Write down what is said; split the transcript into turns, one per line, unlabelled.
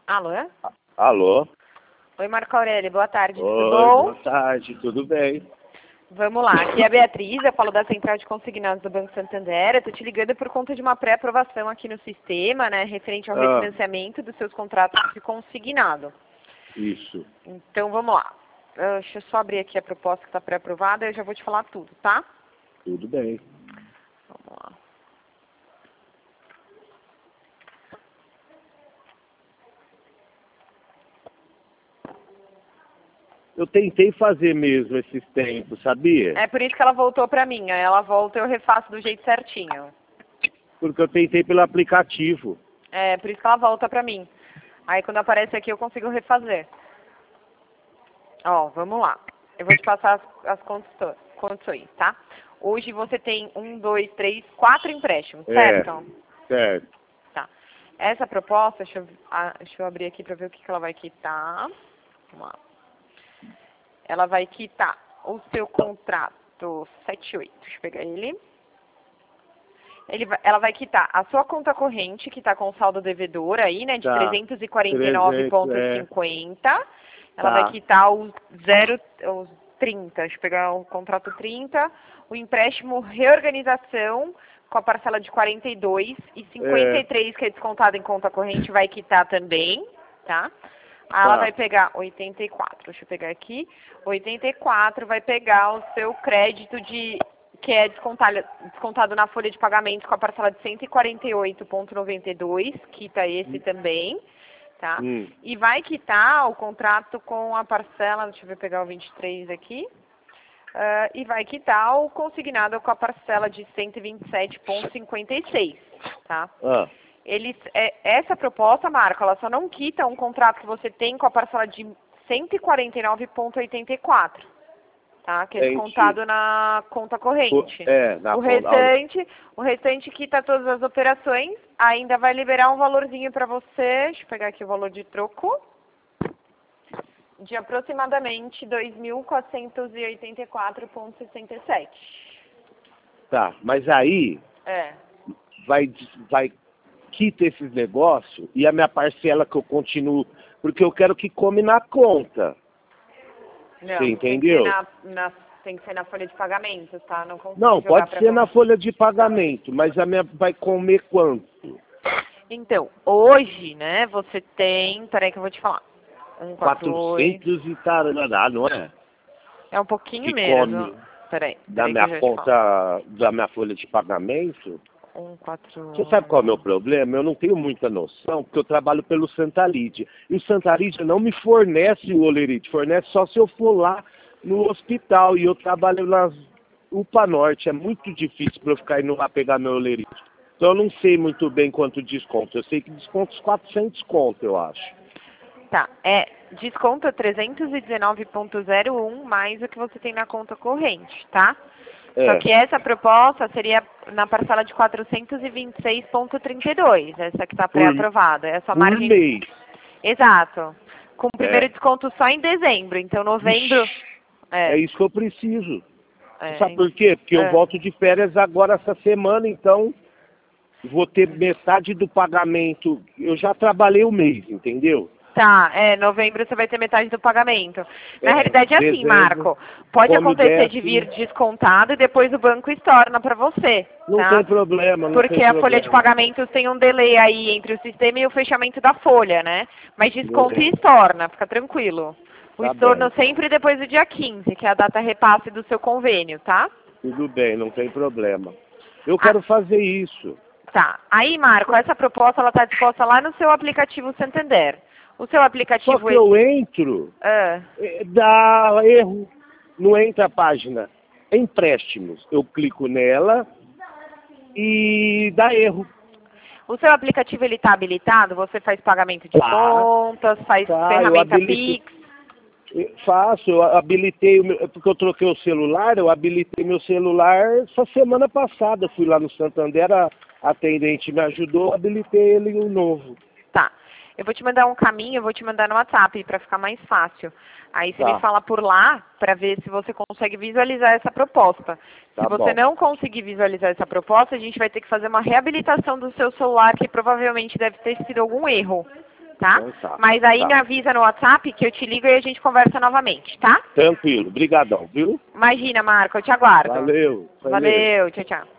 Alô?
Alô?
Oi, Marco Aurélio, boa tarde, tudo
Oi,
bom?
boa tarde, tudo bem?
Vamos lá, aqui é a Beatriz, eu falo da Central de Consignados do Banco Santander. Eu tô te ligando por conta de uma pré-aprovação aqui no sistema, né, referente ao refinanciamento dos seus contratos de consignado.
Isso.
Então, vamos lá. Deixa eu só abrir aqui a proposta que está pré-aprovada e eu já vou te falar tudo, tá?
Tudo bem.
Vamos lá.
Eu tentei fazer mesmo esses tempos, sabia?
É por isso que ela voltou pra mim. Aí ela volta e eu refaço do jeito certinho.
Porque eu tentei pelo aplicativo.
É por isso que ela volta pra mim. Aí quando aparece aqui eu consigo refazer. Ó, vamos lá. Eu vou te passar as condições, tá? Hoje você tem 1, 2, 3, 4 empréstimos, certo?
Certo.
Tá. Essa proposta, deixa eu abrir aqui pra ver o que ela vai quitar. Vamos lá. Ela vai quitar o seu contrato 78. Deixa eu pegar ele. Ela vai quitar a sua conta corrente, que está com saldo devedor aí, né, de
Tá.
349,50. Ela vai quitar os 30. Deixa eu pegar o contrato 30. O empréstimo reorganização com a parcela de 42 e 53, que é descontado em conta corrente, vai quitar também, tá? Aí ela vai pegar 84, deixa eu pegar aqui. 84 vai pegar o seu crédito que é descontado na folha de pagamento com a parcela de 148,92, quita esse também, tá? E vai quitar o contrato com a parcela, deixa eu ver, pegar o 23 aqui. E vai quitar o consignado com a parcela de 127,56, tá? Essa proposta, Marco, ela só não quita um contrato que você tem com a parcela de 149,84, tá? Que é descontado na conta corrente. O restante quita todas as operações, ainda vai liberar um valorzinho para você, deixa eu pegar aqui o valor de troco, de aproximadamente 2.484,67.
Tá, mas aí vai quita esses negócios e a minha parcela que eu continuo, porque eu quero que come na conta.
Não,
você entendeu?
Tem que ser na folha de pagamento, tá?
Não, pode ser na folha de pagamento, mas a minha vai comer quanto?
Então, hoje, né, você tem, peraí que eu vou te falar.
400 e tarará, não é?
É um pouquinho
que
mesmo.
Come
Peraí
da minha conta, da minha folha de pagamento. Você sabe qual é o meu problema? Eu não tenho muita noção, porque eu trabalho pelo Santa Lídia. E o Santa Lídia não me fornece o olerite, fornece só se eu for lá no hospital. E eu trabalho na UPA Norte, é muito difícil para eu ficar indo lá pegar meu olerite. Então eu não sei muito bem quanto desconto. Eu sei que desconto uns 400 conto, eu acho.
Tá, desconto 319,01 mais o que você tem na conta corrente, tá? Só que essa proposta seria na parcela de 426,32, essa que está pré-aprovada. Essa margem.
Por mês.
Exato. Com o primeiro desconto só em dezembro, então novembro.
É isso que eu preciso. Sabe por quê? Porque eu volto de férias agora essa semana, então vou ter metade do pagamento. Eu já trabalhei o mês, entendeu?
Tá, novembro você vai ter metade do pagamento. Na realidade é assim, Marco. Pode acontecer de vir descontado e depois o banco estorna para você.
Não
tá?
tem problema,
Porque a folha de pagamentos tem um delay aí entre o sistema e o fechamento da folha, né? Mas desconta e estorna, fica tranquilo. O estorno sempre depois do dia 15, que é a data repasse do seu convênio, tá?
Tudo bem, não tem problema. Eu quero fazer isso.
Tá. Aí, Marco, essa proposta ela está disposta lá no seu aplicativo Santander. O seu aplicativo...
Só que eu entro, dá erro, não entra a página. Empréstimos, eu clico nela e dá erro.
O seu aplicativo ele está habilitado? Você faz pagamento de contas, faz ferramenta Pix?
Faço, eu habilitei, porque eu troquei o celular, eu habilitei meu celular essa semana passada. Fui lá no Santander, a atendente me ajudou, habilitei ele o novo.
Tá. Eu vou te mandar um caminho, eu vou te mandar no WhatsApp para ficar mais fácil. Aí você me fala por lá para ver se você consegue visualizar essa proposta. Se você não conseguir visualizar essa proposta, a gente vai ter que fazer uma reabilitação do seu celular, que provavelmente deve ter sido algum erro. tá?
Então tá.
Mas aí
Tá.
me avisa no WhatsApp que eu te ligo e a gente conversa novamente, tá?
Tranquilo. Brigadão, viu?
Imagina, Marco, eu te aguardo.
Valeu.
Valeu, tchau, tchau.